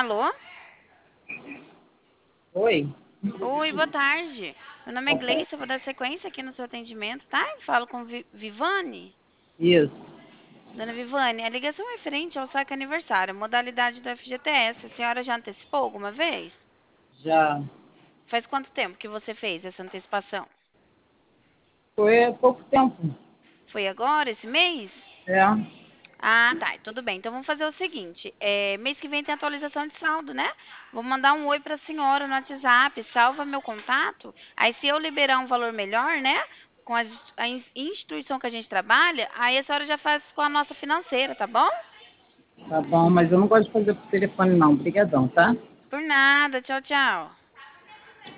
Alô? Oi? Oi, boa tarde. Meu nome é Gleice, eu vou dar sequência aqui no seu atendimento, tá? Eu falo com Vivane. Isso, Dona Vivane, a ligação é referente ao saque aniversário, modalidade do FGTS. A senhora já antecipou alguma vez? já Faz quanto tempo que você fez essa antecipação? foi há pouco tempo. Foi agora, esse mês? É, Ah, tá. Tudo bem. Então vamos fazer o seguinte: mês que vem tem atualização de saldo, né? Vou mandar um oi para a senhora no WhatsApp, salva meu contato. Aí, se eu liberar um valor melhor, né? Com a instituição que a gente trabalha, aí a senhora já faz com a nossa financeira, tá bom? tá bom, mas eu não gosto de fazer por telefone não, brigadão, tá? Por nada. Tchau, tchau.